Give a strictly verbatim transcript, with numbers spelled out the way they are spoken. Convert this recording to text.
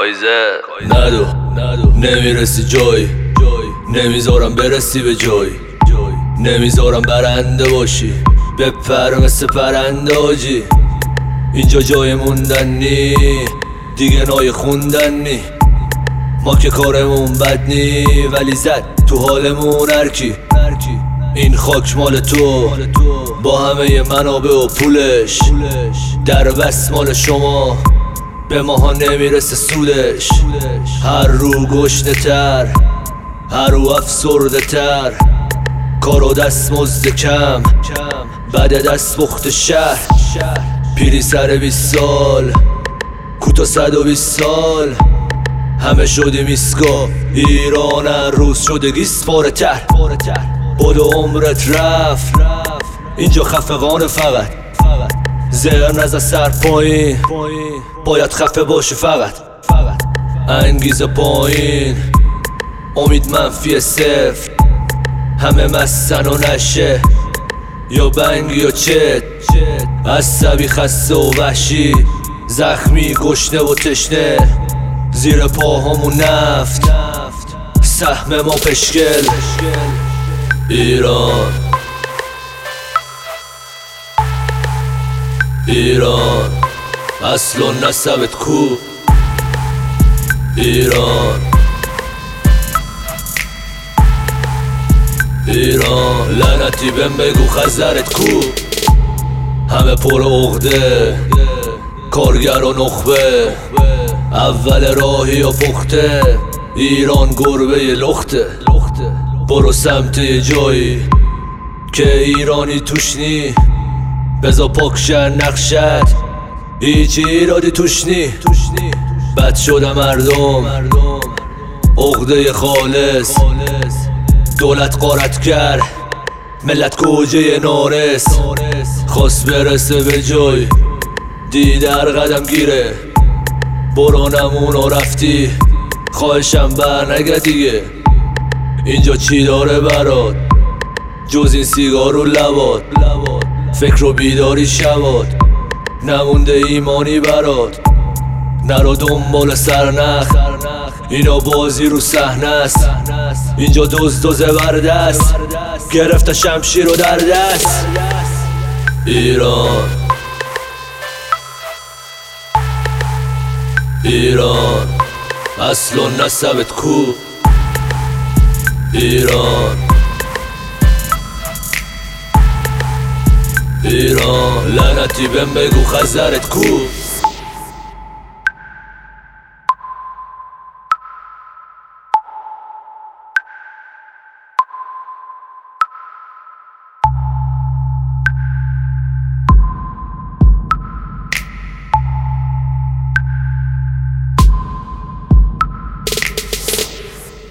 کایزر ندو نمیرسی جای نمیذارم برسی به جای نمیذارم برنده باشی بپر مثل پرنده آجی اینجا جای موندن نی دیگه نای خوندن نی ما که کارمون بد نی ولی زد تو حالمون هرکی این خاک مال تو با همه منابع و پولش در بس مال شما به ماها نمیرسه سودش هر رو گشنه تر هر رو افسرده تر کار و دست مزد کم بعد دست بخت شهر پیری سر بیست سال کوتا صد و بیست سال همه شدیم ایسکا ایران هر روز شده گیس پاره تر بود و عمرت رفت اینجا خفقان فقط زهر نزد سر پایین باید خفه باشی فقط انگیزه پایین امید منفی صفر همه مستن و نشه یا بنگ یا چت عصبی خسته و وحشی زخمی گشنه و تشنه زیر پاهامون نفت سهم ما پشکل ایران ایران اصل و نسبت کو ایران ایران لعنتی بهم بگو خزرت کو همه پر عقده کارگر و نخبه اول راهی و پخته ایران گربه لخته برو سمت یه جایی که ایرانی توش نی بزا پاکشن نقشت هیچ ایرادی توش نی بد شده مردم عقده خالص دولت قارت کرد ملت گوجه نارس خواست برسه به جای دی در قدم گیره برو نمون و رفتی خواهشم بر نگه دیگه اینجا چی داره برات جز این سیگار و لبات فکر و بیداری شبات نمونده ایمانی برات نرو دنبال سرنخ اینا بازی رو صحنه است اینجا دوز دوز بردست گرفته شمشیر رو در دست ایران ایران اصل و نسبت کو ایران ایران لعنتی بهم بگو خزرت کو